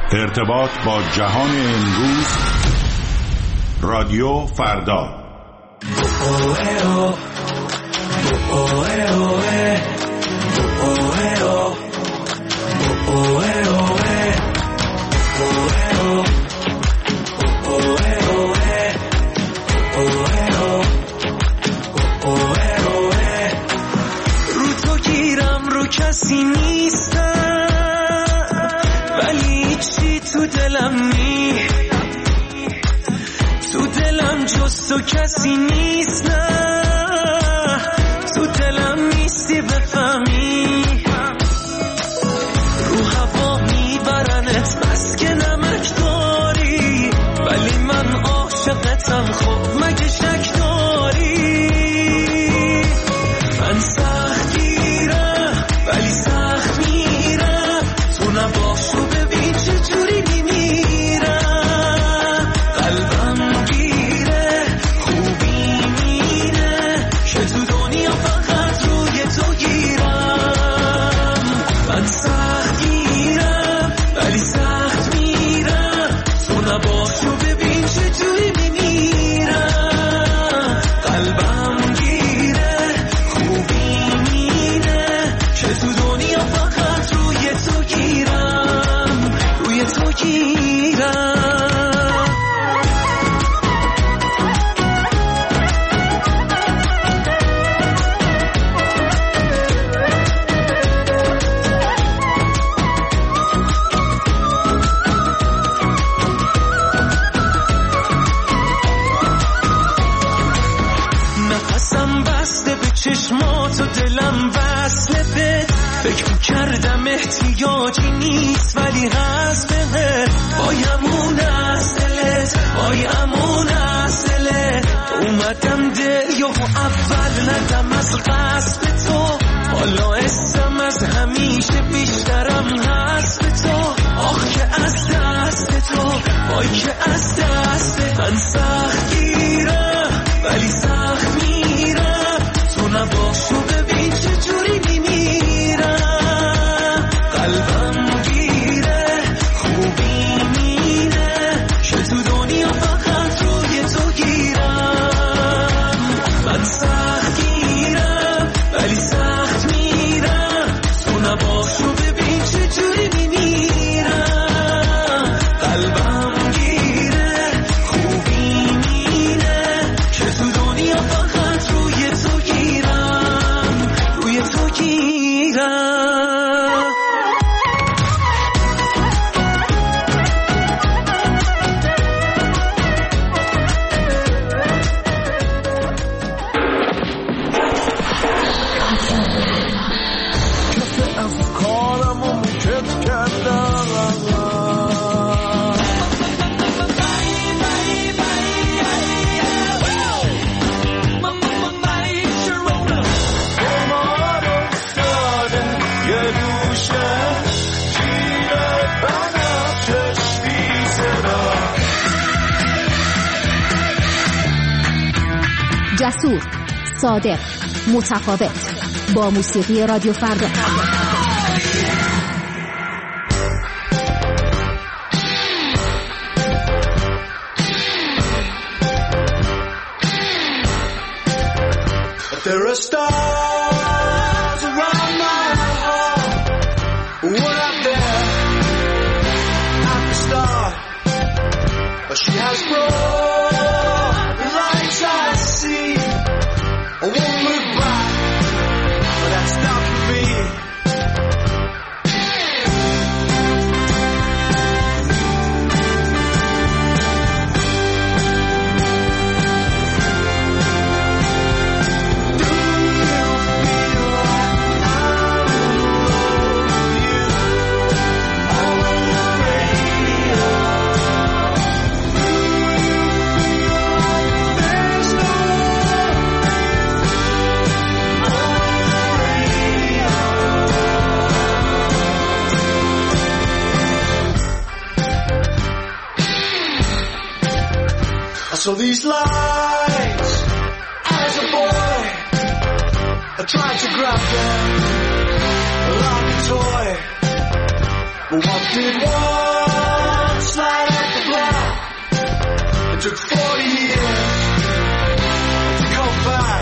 ارتباط با جهان امروز. رادیو فردا. رو تو گیرم رو کسی نیستم، ولی چی تو دلم تو دلم جز تو کسی نیست. نه تو دلم نیستی بفهمی، رو هوا میبرنت بس که نمک داری، ولی من عاشقتم. خب مگه شک داری؟ من سخت گیرم ولی سخت میرم، تو نباشو ببین چجوری میمیرم. قلبم گیره خوبی مینه که تو دنیا فقط روی تو گیرم. من سخت گیرم ولی سخت میرم، تو نباشو ببین چجوری میمیرم. قلبم گیره خوبی مینه که تو دنیا فقط روی تو گیرم، روی تو گیرم. نفسم بسته به چشمات و دلم وصله بهت، فکر کردم احتیاجی نیست ولی هست بهت. وای امون از دلت، وای امون از دلت، اومدم دل یا اول ندم از قصد تو، حالا اسم از همیشه بیشترم هست به تو. آخ که از دست تو، وای که از دست من سخت گیرم ولی سخت میرم، تو نباشو ببین چجوری میمیرم. قلبم گیره خوبی مینه که تو دنیا فقط روی تو گیرم. من سخت گیرم ولی سخت میرم، تو نباشو ببین چجوری میمیرم. قلبم گیره خوبی مینه که تو دنیا فقط روی تو گیرم، روی تو گیرم. جسور، صادق، متفاوت، با موسیقی رادیو فردا. There are stars around my heart. We're up there at the start, but she has brought the lights I see. I won't look back, but that's not for me. So these lights, as a boy, I tried to grab them like a toy, but what did one slide at the block. It took 40 years to come back.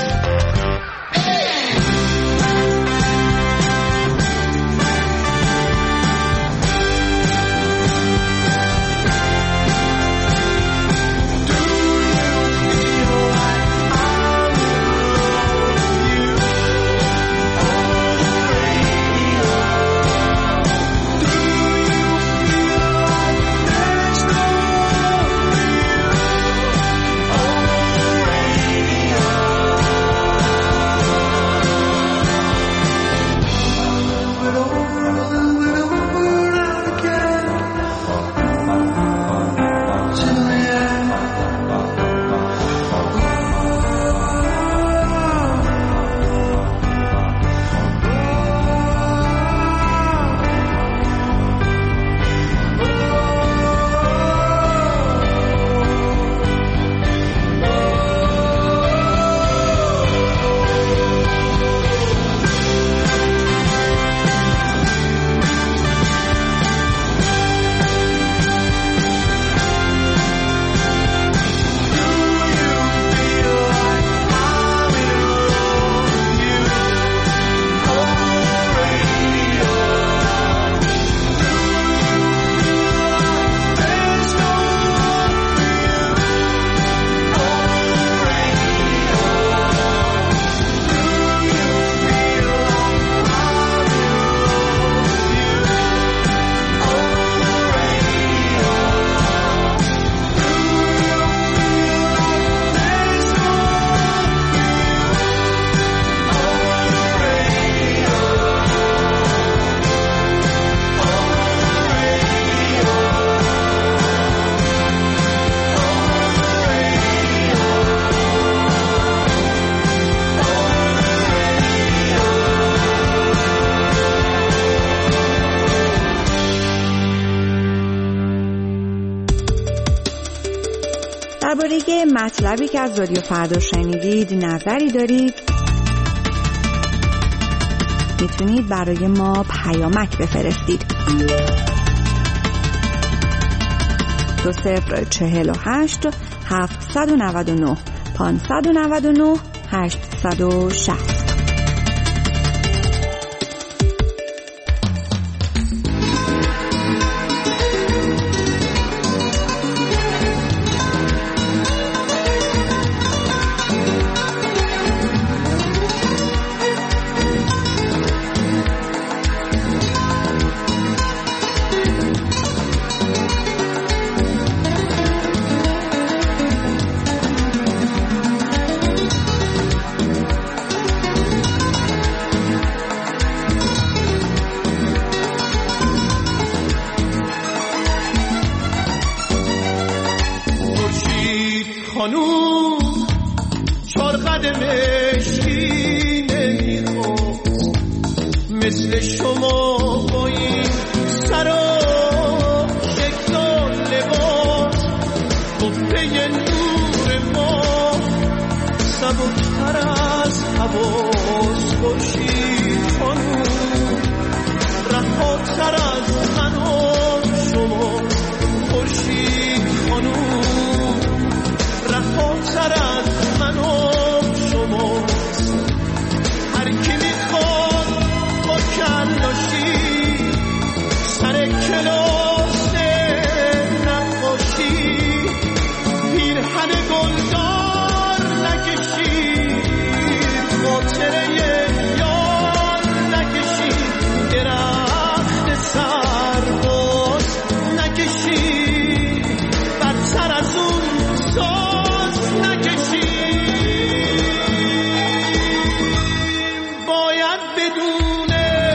درباره مطلبی که از رادیو فردا شنیدید نظری دارید میتونید برای ما پیامک بفرستید. 2048 799 599 860. خانوم چار قدم مشکی نمیخواست مثل شما با این سر و شکل و لباس قبه نور ما سبکتر از حواس باشید خانوم رهاتر از من و شما خورشید خانوم رهاتر از من و شماست هر کی میخواد با کلاشی سر کلاس نقاشی پیرهن گلدار نکشید خاطره یار نکشید درخت سرباز نکشید بدتر از اون ساز نکشید باید بدون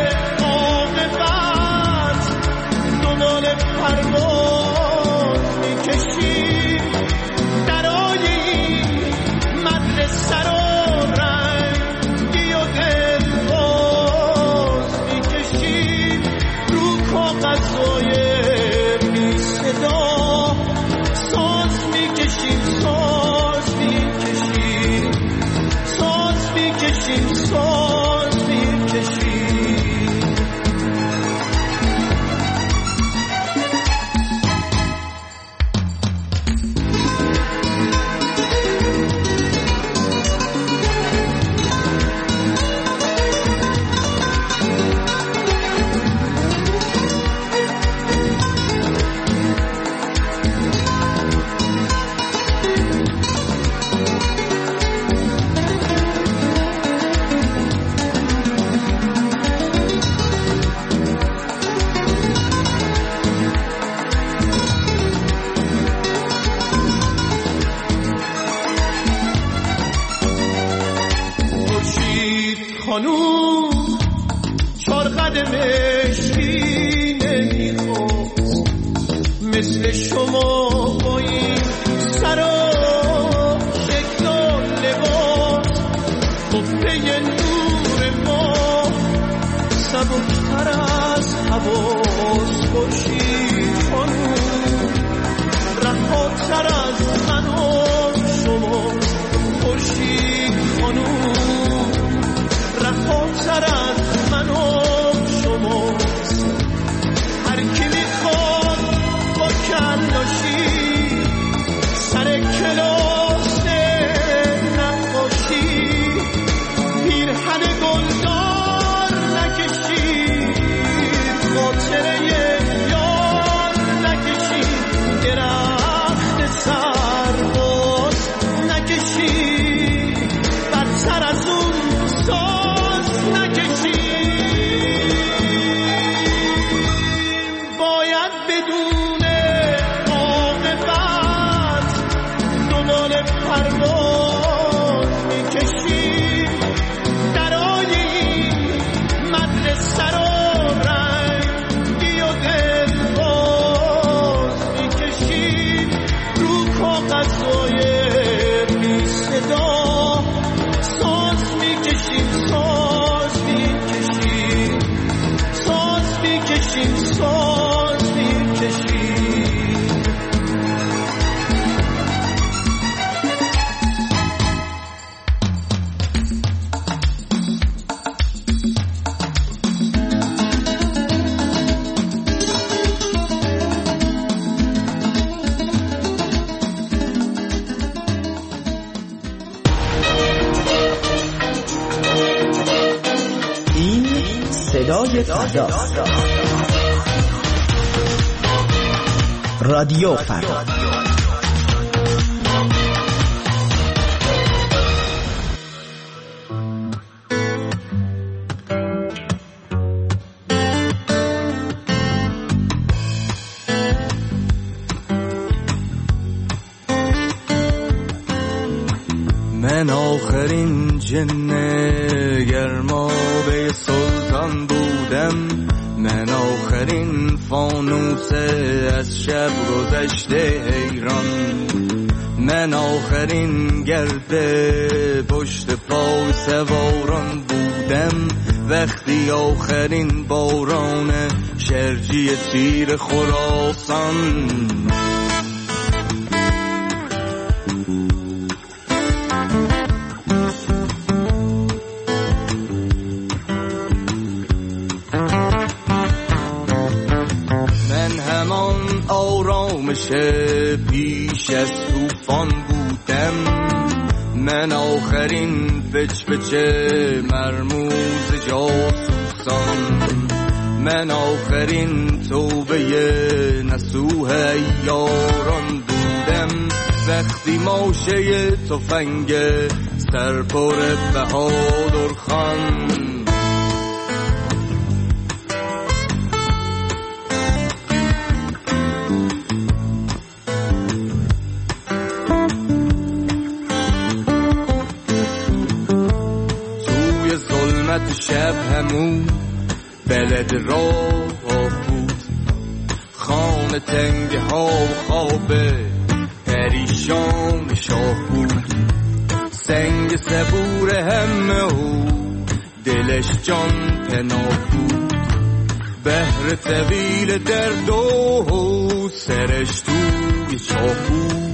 عاقبت دنبال پرواز میکشید درای این مدرسه رو رنگی و دلباز میکشید رو کاغذهای بی صدا ساز میکشیم ساز میکشیم ساز میکشیم ساز میکشیم خورشید خانوم رهاتر از من و شما خورشید خانوم رهاتر از من و شما هر کی میخواد با کلاشی سر کلاس نقاشی پیرهن گلدار نکشید خاطره یار نکشید درخت سرباز نکشید بدتر از اون ساز نکشید باید بدون عاقبت دنبال پرواز میکشید درای این مدرسه رو رنگی و دلباز میکشید رو کاغذهای بی صدا ساز میکشید ساز میکشید ساز میکشید ساز میکشید این صدای فردا، رادیو فردا. من آخرین جن گرمابه سلطان بودم من آخرین فانوسه از شب گذشته حیران من آخرین گرده پشت پای سواران بودم وقتی آخرین باران شرجی تیر خراسان پیش از طوفان بودم من آخرین پچپچه مرموز جاسوسان من آخرین توبه نسوح یاران بودم وقتی ماشه تفنگ سرپر بهادر خان شب همون بلد راه بود خانه تنگ ها و خواب پریشان شاه بود سنگ صبور همه و دلش جان پناه بود بحر طویل درد و سرش توی چاه بود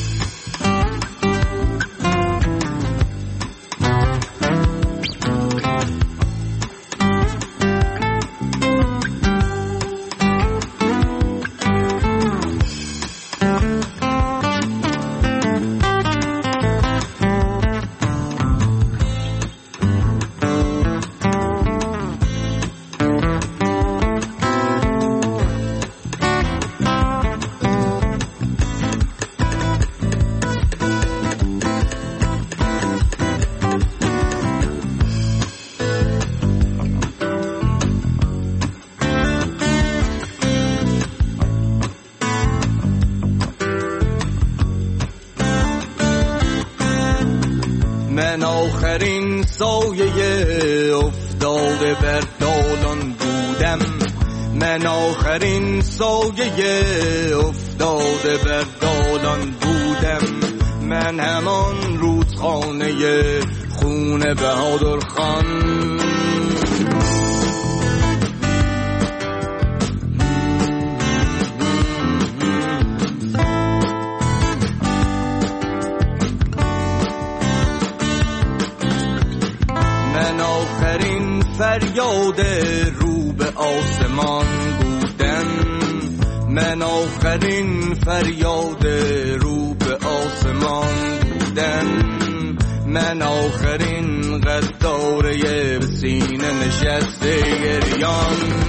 من آخرین سایه افتاده بر دالان بودم من آخرین سایه افتاده بر دالان بودم من همان رودخانه خون بهادر خان فریاد رو به آسمان بودن، من آخرین فریاد رو به آسمان بودن، من آخرین غداره به سینه نشسته گریان.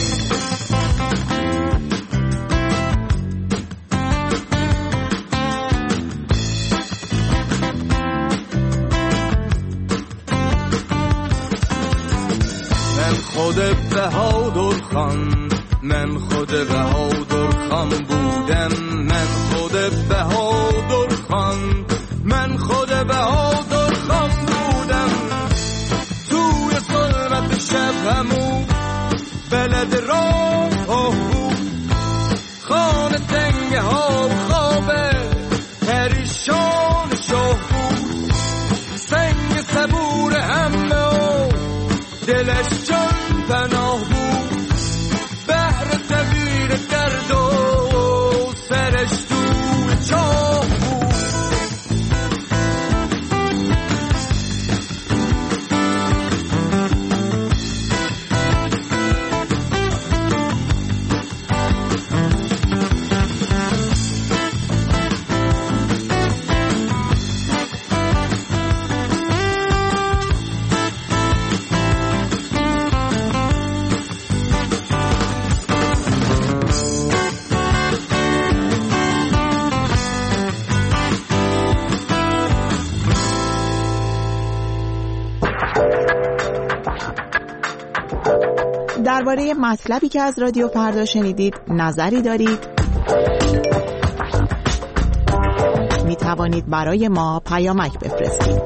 خود بهادر خان، من خود بهادر خان بودم، من خود بهادر خان، من خود بهادر خان بودم. توی ظلمت شب همون بلد راه بود، خانه تنگ ها خواب پریشان شاه بود، سنگ صبور همه و دلش جان پناه بود، بحر طویل درد و سرش توی چاه بود. درباره مطلبی که از رادیو فردا شنیدید نظری دارید؟ می توانید برای ما پیامک بفرستید.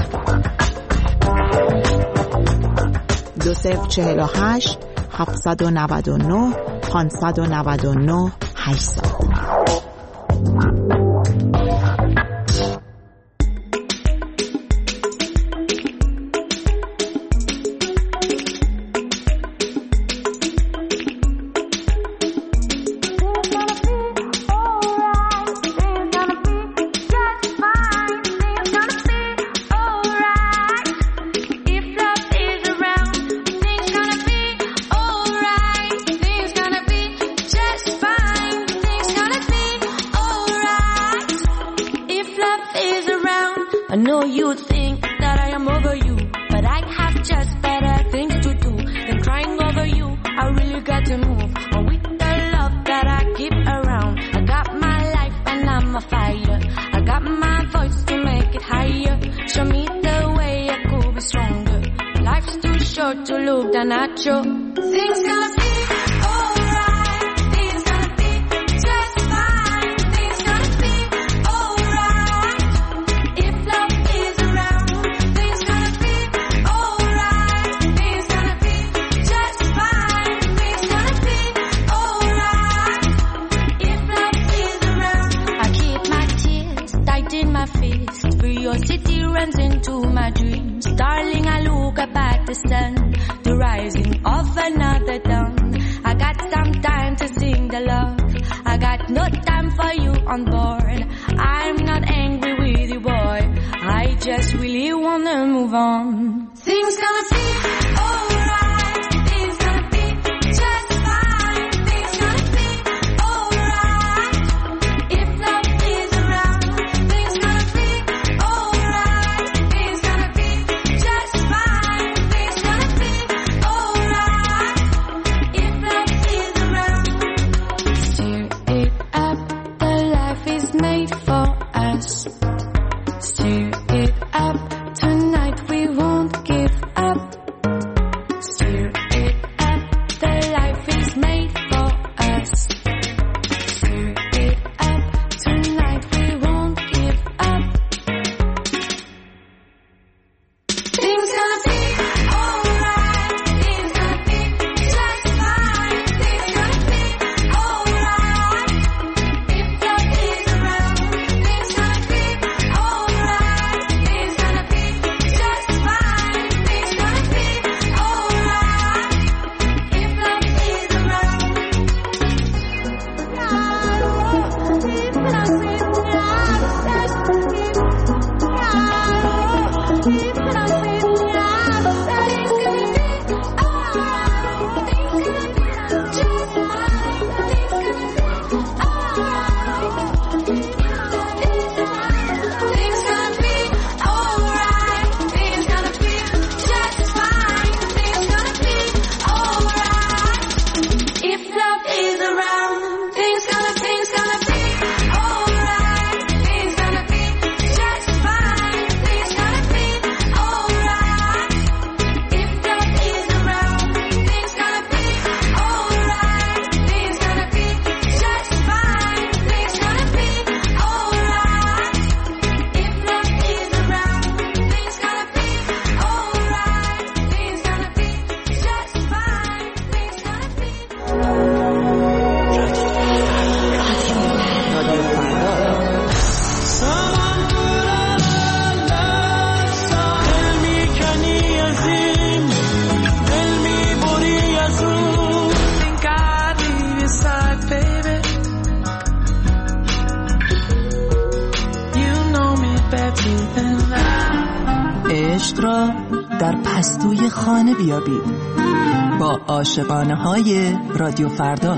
2048 799 599 800. عشق را در پستوی خانه بیابید با عاشقانه های رادیو فردا.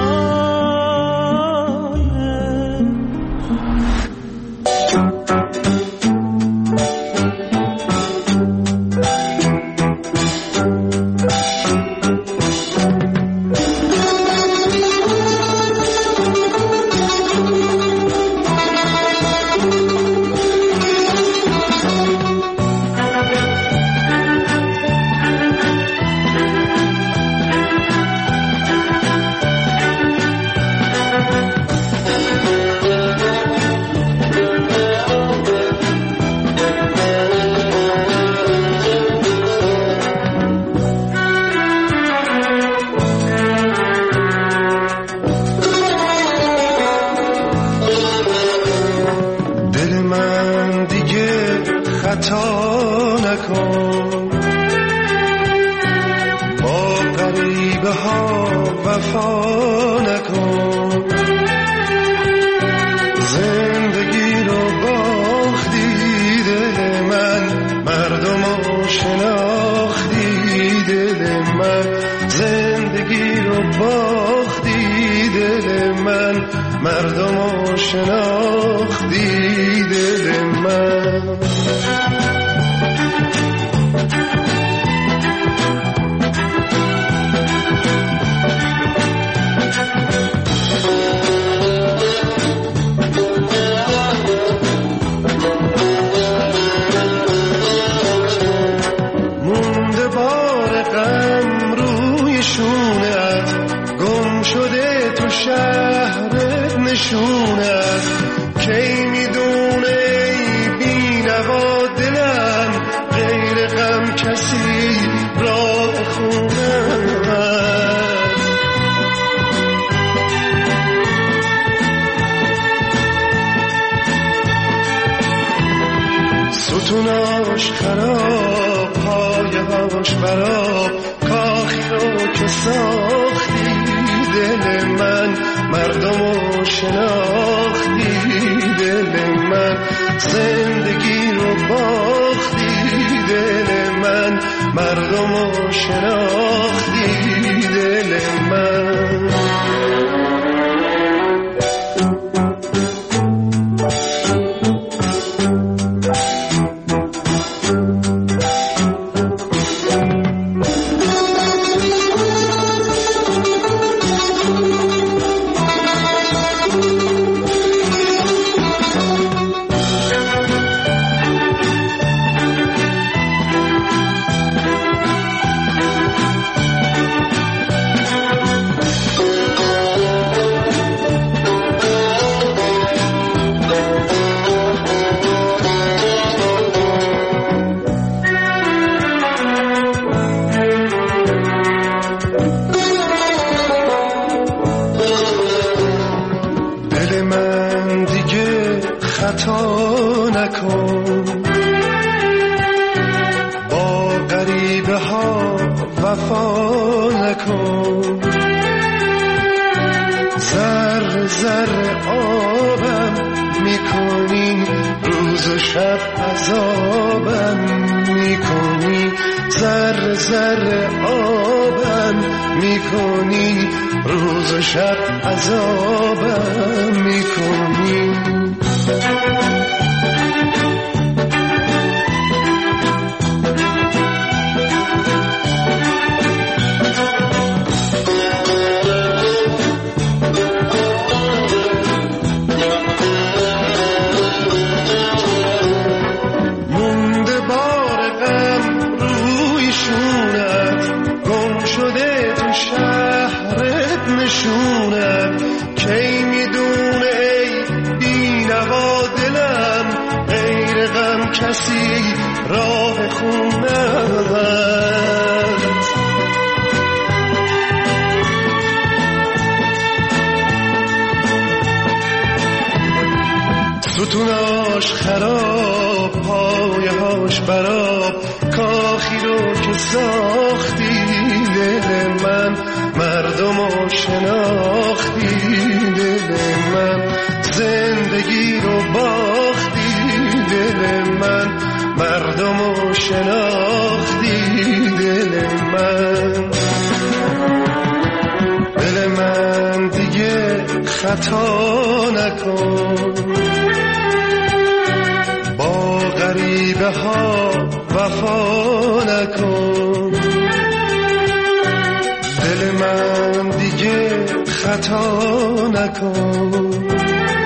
ستوناش خراب، پایهاش براب، کاخی رو که ساختی دل من، مردمو شناختی دل من، زندگی رو باختی دل من، مردمو شناختی دل من. ستوناش خراب، پایهاش براب، کاخی رو که ساختی دل من، مردمو شناختی دل من، زندگی رو باختی دل من، مردمو شناختی خطا نکن، با غریبه ها وفا نکن، دل من دیگه خطا نکن،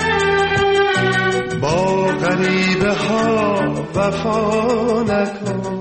با غریبه ها وفا نکن.